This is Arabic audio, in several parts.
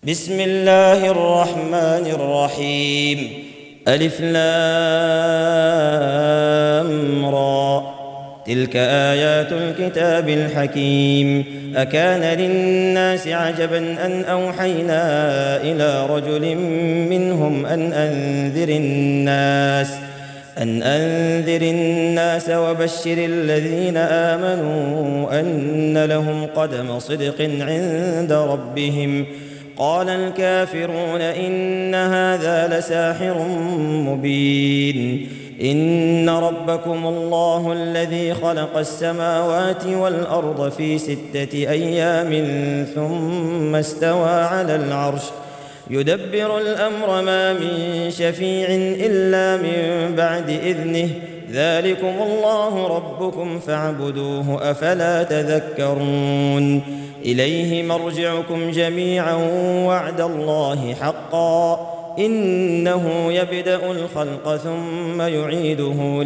بسم الله الرحمن الرحيم. ألف لام را، تلك آيات الكتاب الحكيم. أكان للناس عجبا أن أوحينا إلى رجل منهم أن أنذر الناس وبشر الذين آمنوا أن لهم قدم صدق عند ربهم. قال الكافرون إن هذا لساحر مبين. إن ربكم الله الذي خلق السماوات والأرض في 6 أيام ثم استوى على العرش يدبر الأمر ما من شفيع إلا من بعد إذنه. ذلكم الله ربكم فاعبدوه أفلا تذكرون. إليه مرجعكم جميعا وعد الله حقا إنه يبدأ الخلق ثم يعيده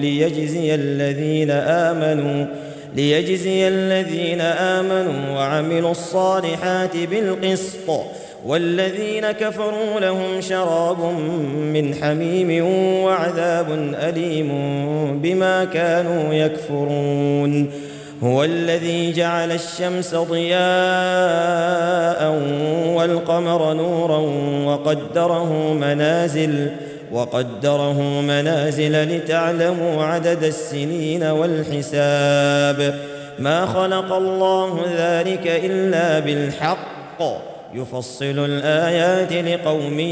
ليجزي الذين آمنوا وعملوا الصالحات بالقسط، والذين كفروا لهم شراب من حميم وعذاب أليم بما كانوا يكفرون. هو الذي جعل الشمس ضياء والقمر نورا وقدره منازل لتعلموا عدد السنين والحساب. ما خلق الله ذلك إلا بالحق يفصل الآيات لقوم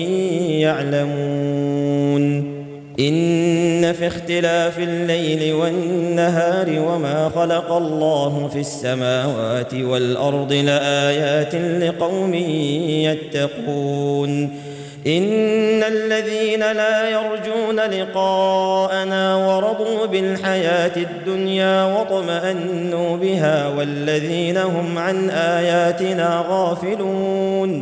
يعلمون. إن في اختلاف الليل والنهار وما خلق الله في السماوات والأرض لآيات لقوم يتقون. إن الذين لا يرجون لقاءنا ورضوا بالحياة الدنيا واطمأنوا بها والذين هم عن آياتنا غافلون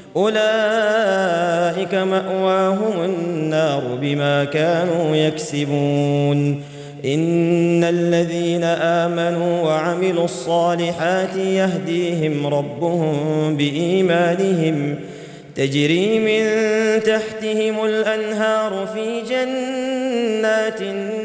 أولئك مأواهم النار بما كانوا يكسبون. إن الذين آمنوا وعملوا الصالحات يهديهم ربهم بإيمانهم تجري من تحتهم الأنهار في جنات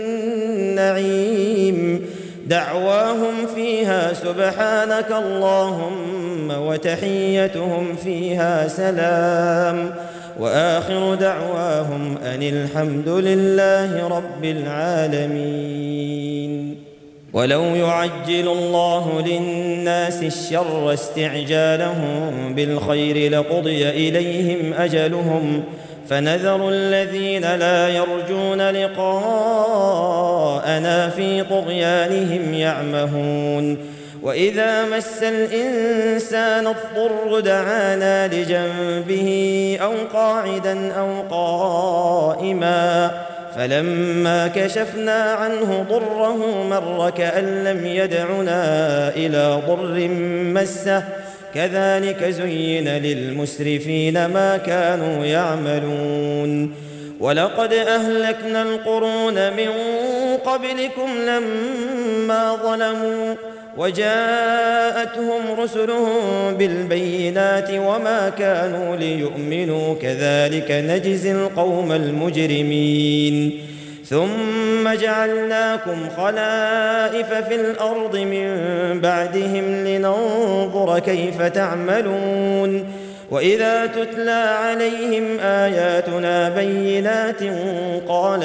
النعيم دعواهم فيها سبحانك اللهم وتحيتهم فيها سلام وآخر دعواهم أن الحمد لله رب العالمين. ولو يعجل الله للناس الشر استعجالهم بالخير لقضي إليهم أجلهم فنذر الذين لا يرجون لقاءنا في طغيانهم يعمهون. وإذا مس الإنسان الضر دعانا لجنبه أو قاعدا أو قائما فلما كشفنا عنه ضره مر كأن لم يدعنا إلى ضر مسه كذلك زين للمسرفين ما كانوا يعملون. ولقد أهلكنا القرون من قبلكم لما ظلموا وجاءتهم رسلهم بالبينات وما كانوا ليؤمنوا كذلك نجزي القوم المجرمين. ثم جعلناكم خلائف في الأرض من بعدهم لننظر كيف تعملون. وإذا تتلى عليهم آياتنا بينات قال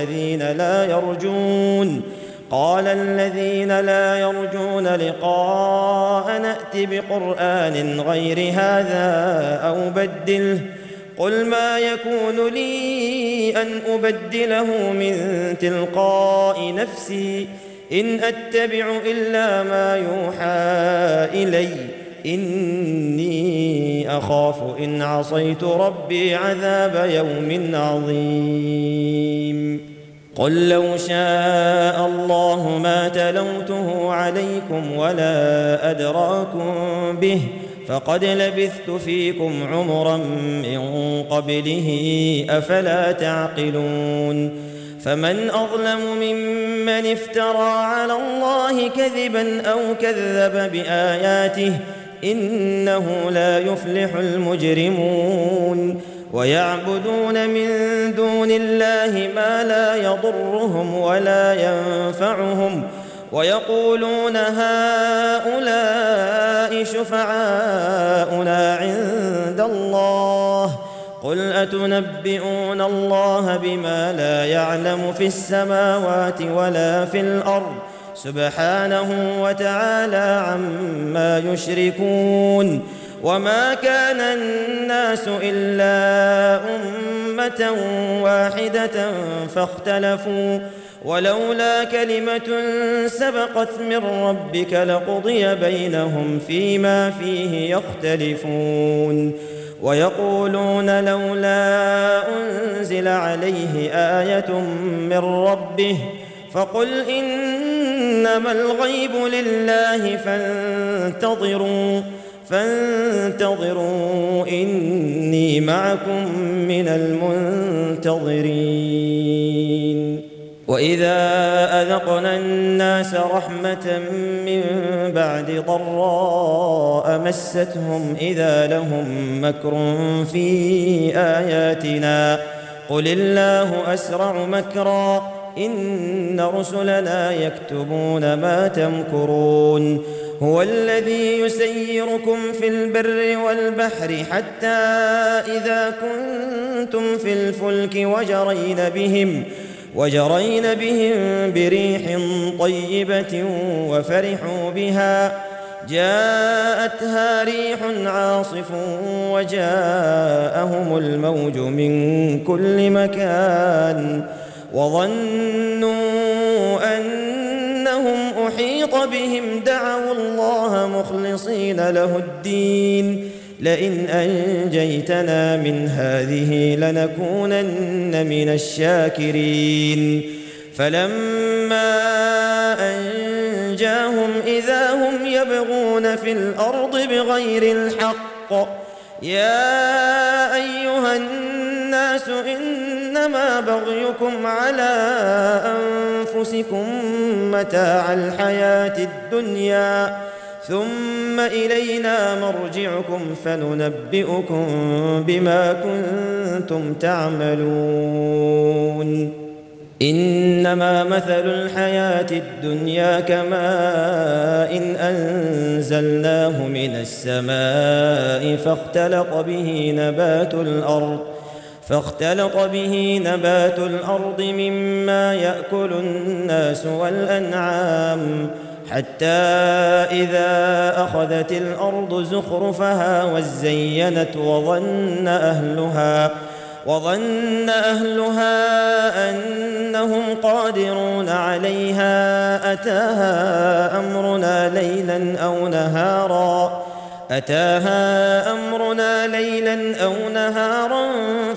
الذين لا يرجون لقاء نأت بقرآن غير هذا أو بدله قل ما يكون لي أن أبدله من تلقاء نفسي إن أتبع إلا ما يوحى إلي إني أخاف إن عصيت ربي عذاب يوم عظيم. قل لو شاء الله ما تلوته عليكم ولا أدراكم به فقد لبثت فيكم عمرا من قبله أفلا تعقلون. فمن أظلم ممن افترى على الله كذبا أو كذب بآياته إنه لا يفلح المجرمون ويعبدون من دون الله ما لا يضرهم ولا ينفعهم ويقولون هؤلاء شفعاؤنا عند الله قل أتنبئون الله بما لا يعلم في السماوات ولا في الأرض سبحانه وتعالى عما يشركون وما كان الناس إلا أمة واحدة فاختلفوا ولولا كلمة سبقت من ربك لقضي بينهم فيما فيه يختلفون ويقولون لولا أنزل عليه آية من ربه فقل إنما الغيب لله فانتظروا إني معكم من المنتظرين وإذا أذقنا الناس رحمة من بعد ضراء مستهم إذا لهم مكر في آياتنا قل الله أسرع مكرا إن رسلنا يكتبون ما تمكرون هو الذي يسيركم في البر والبحر حتى إذا كنتم في الفلك وجرين بهم بريح طيبة وفرحوا بها جاءتها ريح عاصف وجاءهم الموج من كل مكان وظنوا أنهم أحيط بهم دعوا الله مخلصين له الدين لئن أنجيتنا من هذه لنكونن من الشاكرين فلما أنجاهم إذا هم يبغون في الأرض بغير الحق يا أيها الناس إنما بغيكم على أنفسكم متاع الحياة الدنيا ثم إلينا مرجعكم فننبئكم بما كنتم تعملون إنما مثل الحياة الدنيا كماء إن أنزلناه من السماء فاختلط به نبات الأرض مما يأكل الناس والأنعام حتى إذا أخذت الأرض زخرفها وزينت وظن أهلها أنهم قادرون عليها أتاها أمرنا ليلا أو نهارا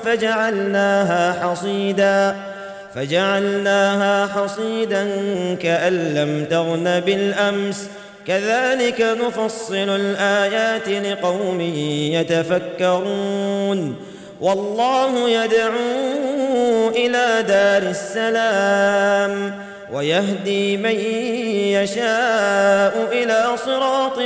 فجعلناها حصيدا كأن لم تغن بالأمس كذلك نفصل الآيات لقوم يتفكرون والله يدعو إلى دار السلام ويهدي من يشاء إلى صراط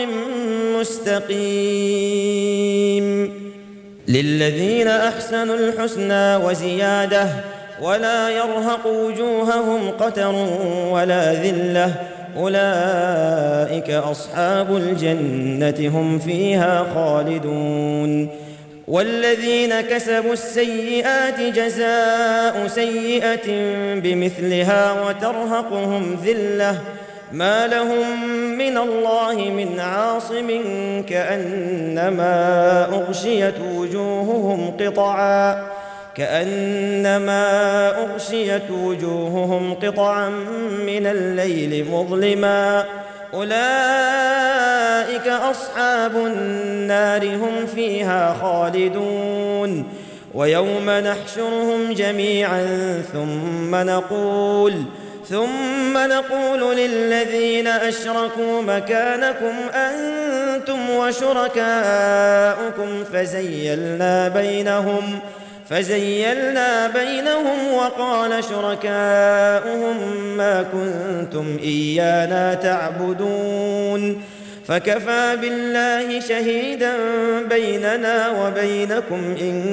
مستقيم للذين أحسنوا الحسنى وزيادة ولا يرهق وجوههم قتر ولا ذلة أولئك أصحاب الجنة هم فيها خالدون والذين كسبوا السيئات جزاء سيئة بمثلها وترهقهم ذلة ما لهم من الله من عاصم كأنما أغشيت وجوههم قطعا من الليل مظلما أولئك أصحاب النار هم فيها خالدون ويوم نحشرهم جميعا ثم نقول للذين أشركوا مكانكم أنتم وشركاؤكم فزيلنا بينهم وقال شركاؤهم ما كنتم إيانا تعبدون فكفى بالله شهيدا بيننا وبينكم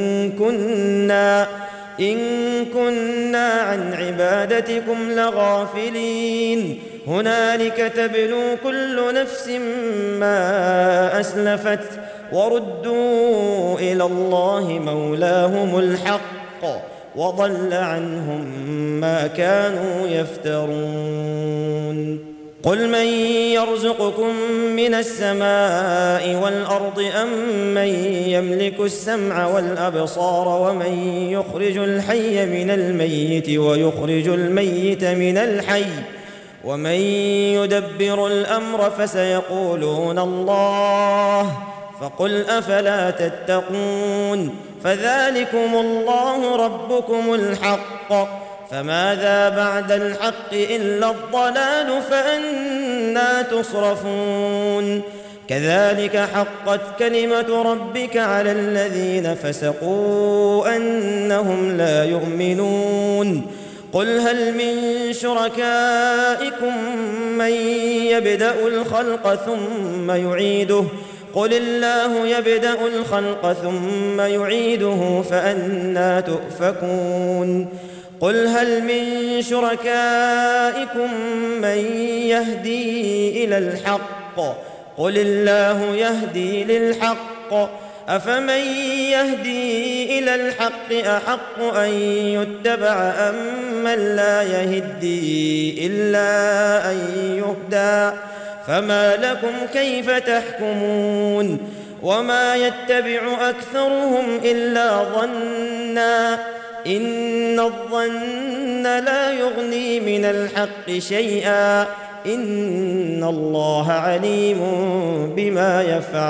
إن كنا عن عبادتكم لغافلين هنالك تبلو كل نفس ما أسلفت وردوا إلى الله مولاهم الحق وضل عنهم ما كانوا يفترون قل من يرزقكم من السماء والأرض أم من يملك السمع والأبصار ومن يخرج الحي من الميت ويخرج الميت من الحي ومن يدبر الأمر فسيقولون الله فقل أفلا تتقون فذلكم الله ربكم الحق فماذا بعد الحق إلا الضلال فأنى تصرفون كذلك حقت كلمة ربك على الذين فسقوا أنهم لا يؤمنون قل هل من شركائكم من يبدأ الخلق ثم يعيده قل الله يبدأ الخلق ثم يعيده فأنى تؤفكون قل هل من شركائكم من يهدي إلى الحق قل الله يهدي للحق أفمن يهدي إلى الحق أحق أن يتبع أم من لا يهدي إلا أن يهدى فما لكم كيف تحكمون وما يتبع أكثرهم إلا ظنا إن الظن لا يغني من الحق شيئا إن الله عليم بما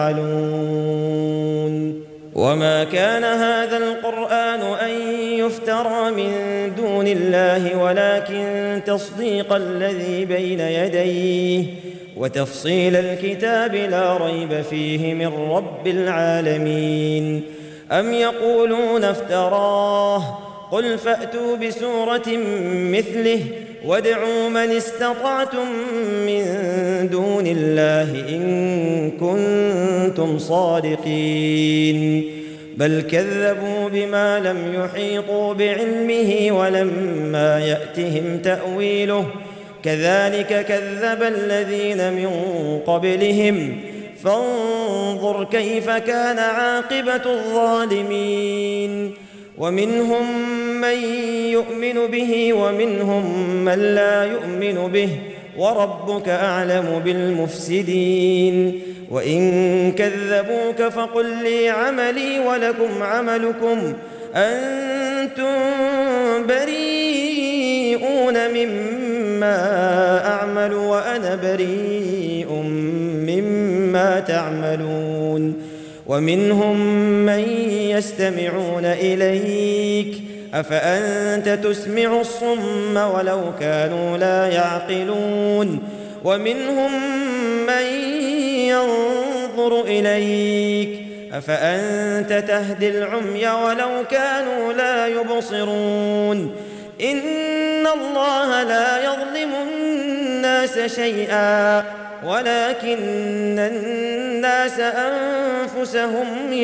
يفعلون وما كان هذا القرآن أن يفترى من دون الله ولكن تصديق الذي بين يديه وتفصيل الكتاب لا ريب فيه من رب العالمين أم يقولون افتراه قل فأتوا بسورة مثله وادعوا من استطعتم من دون الله إن كنتم صادقين بل كذبوا بما لم يحيطوا بعلمه ولما يأتهم تأويله كذلك كذب الذين من قبلهم فانظر كيف كان عاقبة الظالمين ومنهم من يؤمن به ومنهم من لا يؤمن به وربك أعلم بالمفسدين وإن كذبوك فقل لي عملي ولكم عملكم أنتم بريئون مما أعمل وأنا بريء مما تعملون ومنهم من يستمعون إليك أفأنت تسمع الصم ولو كانوا لا يعقلون ومنهم من ينظر إليك أفأنت تهدي العمي ولو كانوا لا يبصرون إن الله لا يظلم الناس شيئا ولكن الناس أنفسهم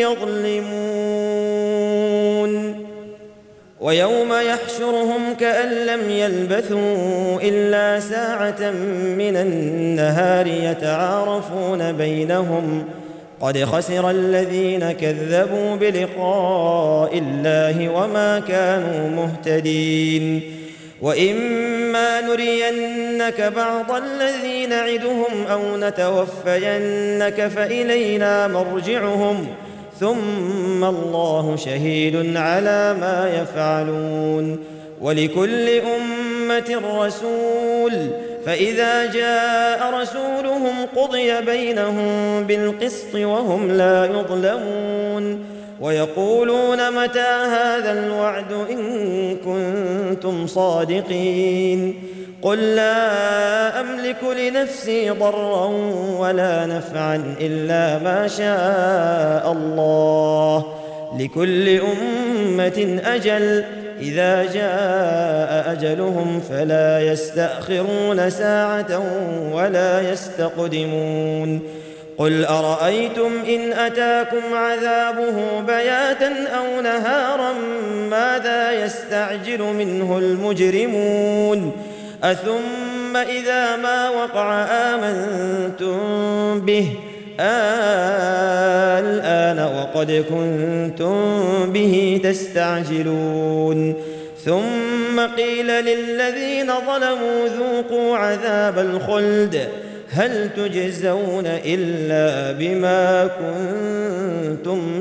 يظلمون ويوم يحشرهم كأن لم يلبثوا إلا ساعة من النهار يتعارفون بينهم قد خسر الذين كذبوا بلقاء الله وما كانوا مهتدين وإما نرينك بعض الذي نعدهم أو نتوفينك فإلينا مرجعهم ثم الله شهيد على ما يفعلون ولكل أمة رسول فإذا جاء رسولهم قضي بينهم بالقسط وهم لا يظلمون ويقولون متى هذا الوعد إن كنتم صادقين قل لا أملك لنفسي ضرا ولا نفعا إلا ما شاء الله لكل أمة أجل إذا جاء أجلهم فلا يستأخرون ساعة ولا يستقدمون قل أرأيتم إن أتاكم عذابه بياتا أو نهارا ماذا يستعجل منه المجرمون أثم إذا ما وقع آمنتم به الآن وقد كنتم به تستعجلون ثم قيل للذين ظلموا ذوقوا عذاب الخلد هل تجزون إلا بما كنتم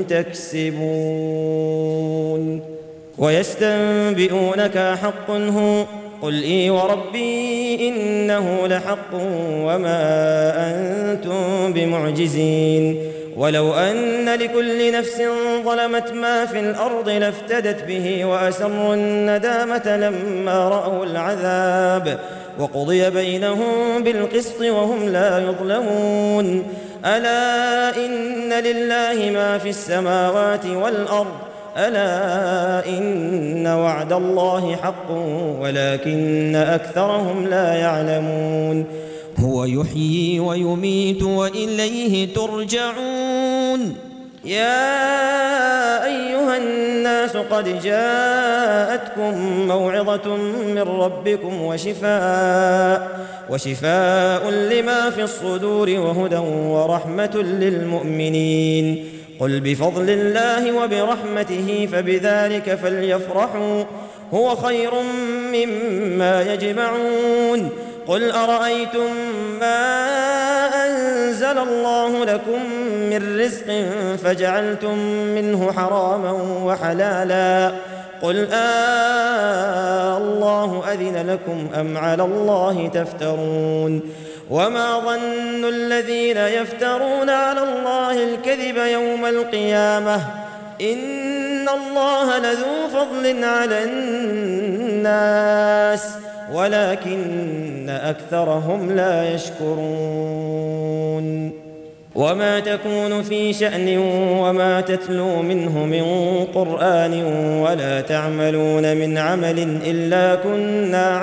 تكسبون ويستنبئونك حق هو قل إي وربي إنه لحق وما أنتم بمعجزين ولو أن لكل نفس ظلمت ما في الأرض لافتدت به وأسروا الندامة لما رأوا العذاب وقضي بينهم بالقسط وهم لا يظلمون ألا إن لله ما في السماوات والأرض ألا إن وعد الله حق ولكن أكثرهم لا يعلمون هو يحيي ويميت وإليه ترجعون يا أيها الناس قد جاءتكم موعظة من ربكم وشفاء لما في الصدور وهدى ورحمة للمؤمنين قل بفضل الله وبرحمته فبذلك فليفرحوا هو خير مما يجمعون قل أرأيتم ما أنزل الله لكم من رزق فجعلتم منه حراما وحلالا قل الله أذن لكم أم على الله تفترون وما ظن الذين يفترون على الله الكذب يوم القيامة إن الله لذو فضل على الناس ولكن أكثرهم لا يشكرون وما تكون في شأن وما تتلو منه من قرآن ولا تعملون من عمل إلا كنا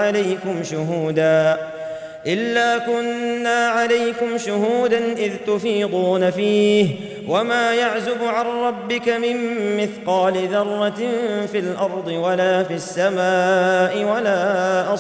عليكم شهودا إذ تفيضون فيه وما يعزب عن ربك من مثقال ذرة في الأرض ولا في السماء ولا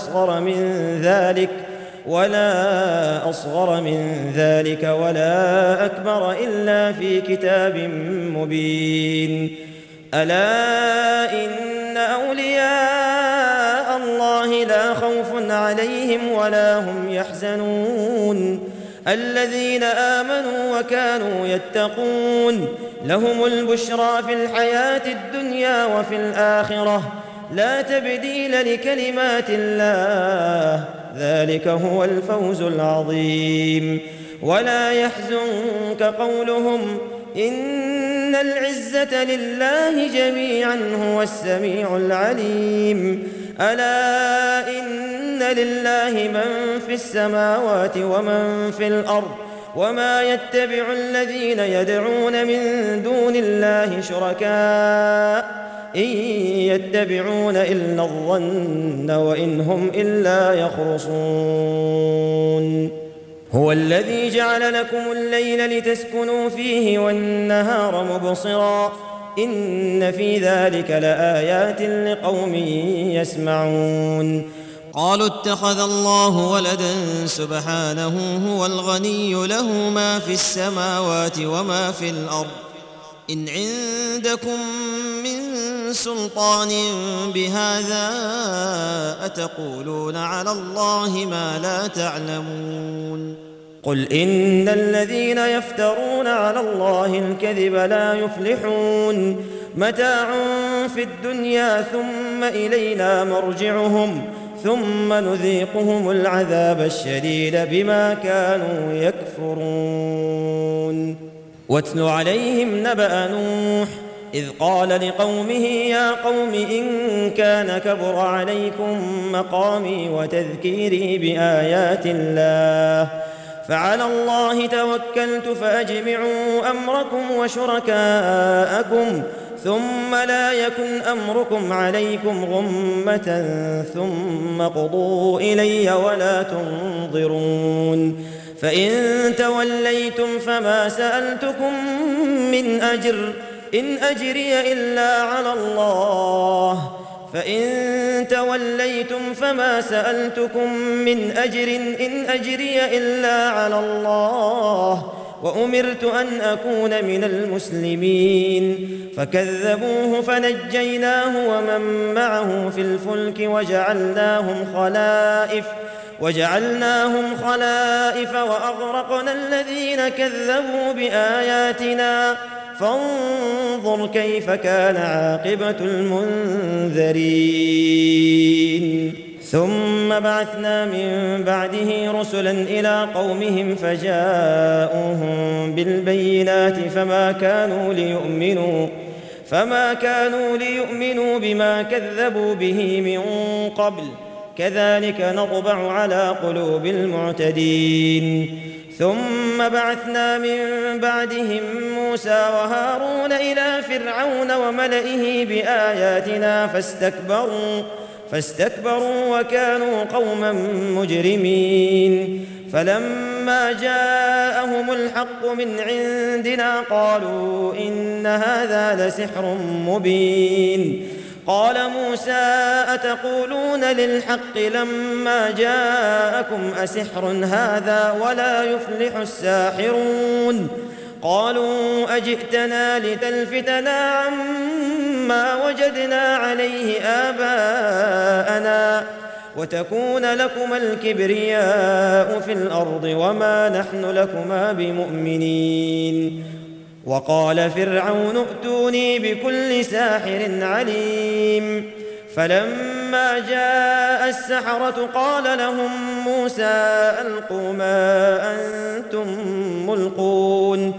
أصغر من ذلك ولا أكبر إلا في كتاب مبين ألا إن أولياء الله لا خوف عليهم ولا هم يحزنون الذين آمنوا وكانوا يتقون لهم البشرى في الحياة الدنيا وفي الآخرة لا تبديل لكلمات الله ذلك هو الفوز العظيم ولا يحزنك قولهم إن العزة لله جميعا هو السميع العليم ألا إن لله من في السماوات ومن في الأرض وما يتبع الذين يدعون من دون الله شركاء إن يتبعون إلا الظن وإن هم إلا يخرصون هو الذي جعل لكم الليل لتسكنوا فيه والنهار مبصرا إن في ذلك لآيات لقوم يسمعون قالوا اتخذ الله ولدا سبحانه هو الغني له ما في السماوات وما في الأرض إن عندكم من سلطان بهذا أتقولون على الله ما لا تعلمون قل إن الذين يفترون على الله الكذب لا يفلحون متاع في الدنيا ثم إلينا مرجعهم ثم نذيقهم العذاب الشديد بما كانوا يكفرون واتل عليهم نبأ نوح إذ قال لقومه يا قوم إن كان كبر عليكم مقامي وتذكيري بآيات الله فعلى الله توكلت فأجمعوا أمركم وشركاءكم ثم لا يكن أمركم عليكم غمة ثم قضوا إلي ولا تنظرون فإن توليتم فما سألتكم من أجر إن أجري إلا على الله فإن توليتم فما سألتكم من أجر إن أجري إلا على الله وأمرت أن أكون من المسلمين فكذبوه فنجيناه ومن معه في الفلك وجعلناهم خلائف وأغرقنا الذين كذبوا بآياتنا فانظر كيف كان عاقبة المنذرين ثم بعثنا من بعده رسلا إلى قومهم فجاءوهم بالبينات فما كانوا ليؤمنوا بما كذبوا به من قبل كذلك نطبع على قلوب المعتدين ثم بعثنا من بعدهم موسى وهارون إلى فرعون وملئه بآياتنا فاستكبروا وكانوا قوما مجرمين فلما جاءهم الحق من عندنا قالوا إن هذا لسحر مبين قال موسى أتقولون للحق لما جاءكم أسحر هذا ولا يفلح الساحرون قالوا أجئتنا لتلفتنا عما وجدنا عليه آباءنا وتكون لكما الكبرياء في الأرض وما نحن لكما بمؤمنين وقال فرعون ائتوني بكل ساحر عليم فلما جاء السحرة قال لهم موسى ألقوا ما أنتم ملقون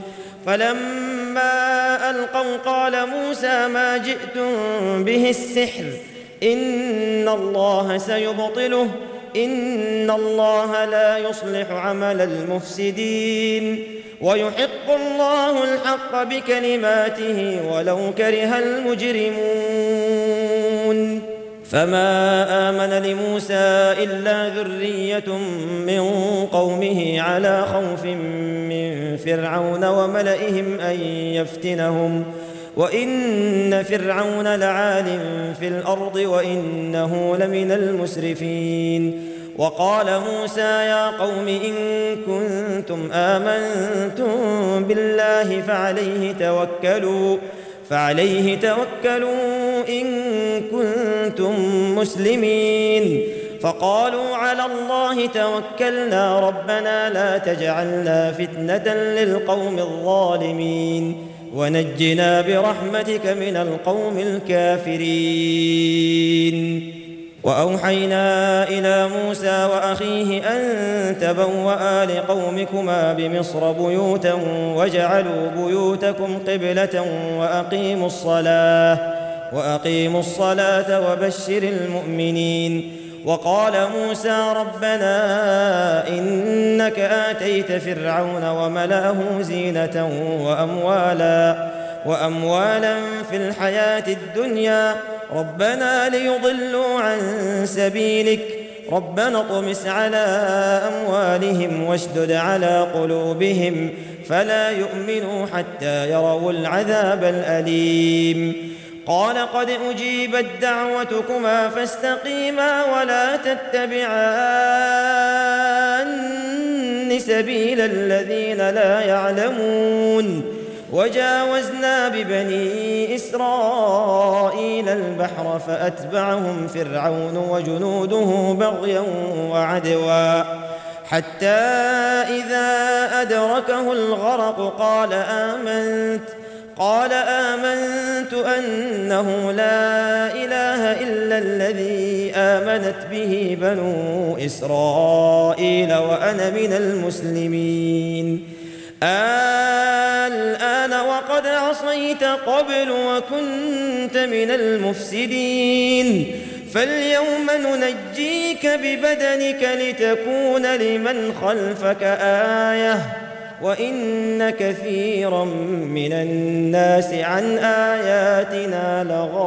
فلما ألقوا قال موسى ما جئتم به السحر إن الله سيبطله إن الله لا يصلح عمل المفسدين ويحق الله الحق بكلماته ولو كره المجرمون فما آمن لموسى إلا ذرية من قومه على خوف من فرعون وملئهم أن يفتنهم وإن فرعون لعال في الأرض وإنه لمن المسرفين وقال موسى يا قوم إن كنتم آمنتم بالله فعليه توكلوا إن كنتم مسلمين فقالوا على الله توكلنا ربنا لا تجعلنا فتنة للقوم الظالمين ونجنا برحمتك من القوم الكافرين وأوحينا إلى موسى وأخيه أن تبوأ لقومكما بمصر بيوتا واجعلوا بيوتكم قبلة وأقيموا الصلاة وبشر المؤمنين وقال موسى ربنا إنك آتيت فرعون وملأه زينة وأموالا في الحياة الدنيا ربنا ليضلوا عن سبيلك ربنا اطمس على أموالهم واشدد على قلوبهم فلا يؤمنوا حتى يروا العذاب الأليم قال قد أجيبت دعوتكما فاستقيما ولا تتبعان سبيل الذين لا يعلمون وجاوزنا ببني إسرائيل البحر فأتبعهم فرعون وجنوده بغيا وعدوا حتى إذا أدركه الغرق قال آمنت أنه لا إله إلا الذي آمنت به بنو إسرائيل وأنا من المسلمين الآن وقد عصيت قبل وكنت من المفسدين فاليوم ننجيك ببدنك لتكون لمن خلفك آية وإن كثيرا من الناس عن آياتنا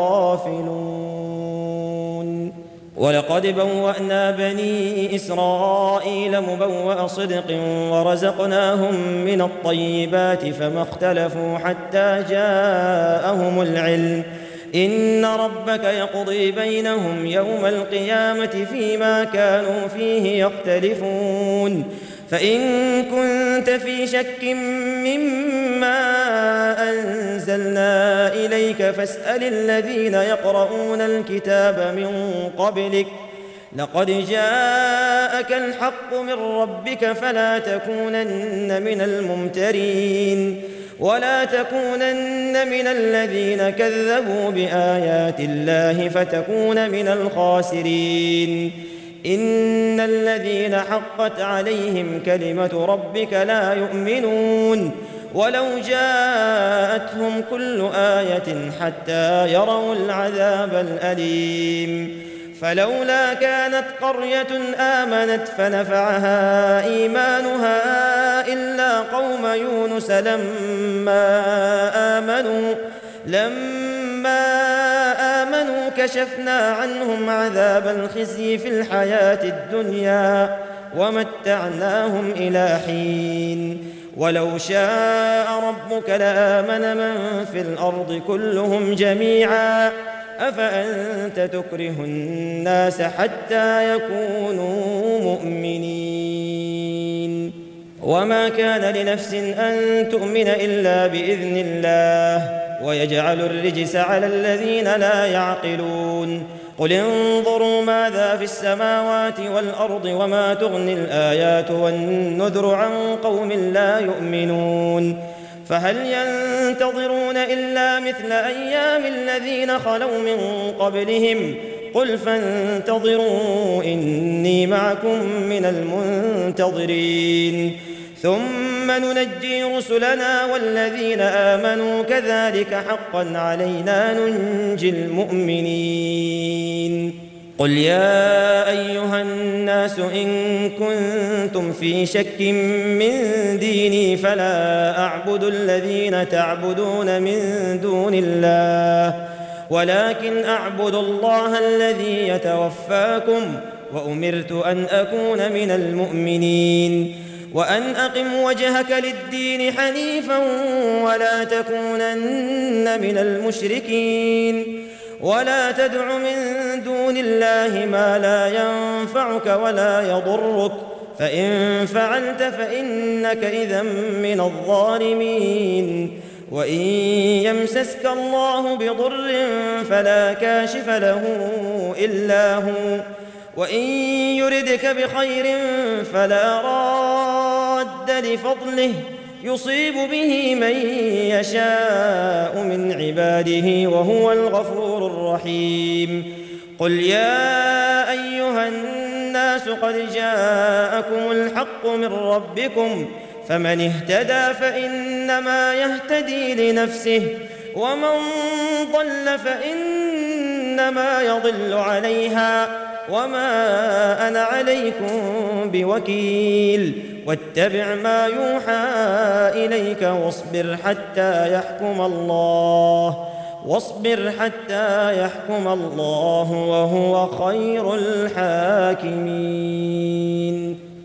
لغافلون. ولقد بوأنا بني إسرائيل مبوأ صدق ورزقناهم من الطيبات فما اختلفوا حتى جاءهم العلم. إن ربك يقضي بينهم يوم القيامة فيما كانوا فيه يختلفون. فإن كنت في شك مما أنزلنا إليك فاسأل الذين يقرؤون الكتاب من قبلك لقد جاءك الحق من ربك فلا تكونن من الممترين ولا تكونن من الذين كذبوا بآيات الله فتكون من الخاسرين. إن الذين حقت عليهم كلمة ربك لا يؤمنون ولو جاءتهم كل آية حتى يروا العذاب الأليم. فلولا كانت قرية آمنت فنفعها إيمانها إلا قوم يونس لما آمنوا كشفنا عنهم عذاب الخزي في الحياة الدنيا ومتعناهم إلى حين. ولو شاء ربك لآمن من في الأرض كلهم جميعا أفأنت تكره الناس حتى يكونوا مؤمنين. وما كان لنفس أن تؤمن إلا بإذن الله ويجعل الرجس على الذين لا يعقلون. قل انظروا ماذا في السماوات والأرض وما تغني الآيات والنذر عن قوم لا يؤمنون. فهل ينتظرون إلا مثل أيام الذين خلوا من قبلهم قل فانتظروا إني معكم من المنتظرين ثم ننجي رسلنا والذين آمنوا كذلك حقا علينا ننجي المؤمنين. قل يا أيها الناس إن كنتم في شك من ديني فلا أعبد الذين تعبدون من دون الله ولكن أعبد الله الذي يتوفاكم وأمرت أن أكون من المؤمنين وأن أقم وجهك للدين حنيفا ولا تكونن من المشركين ولا تدع من دون الله ما لا ينفعك ولا يضرك فإن فعلت فإنك إذا من الظالمين. وإن يمسسك الله بضر فلا كاشف له إلا هو وإن يردك بخير فلا راد لفضله يصيب به من يشاء من عباده وهو الغفور الرحيم. قل يا أيها الناس قد جاءكم الحق من ربكم فمن اهتدى فإنما يهتدي لنفسه ومن ضل فإنما يضل عليها وما أنا عليكم بوكيل. واتبع ما يوحى إليك واصبر حتى يحكم الله وهو خير الحاكمين.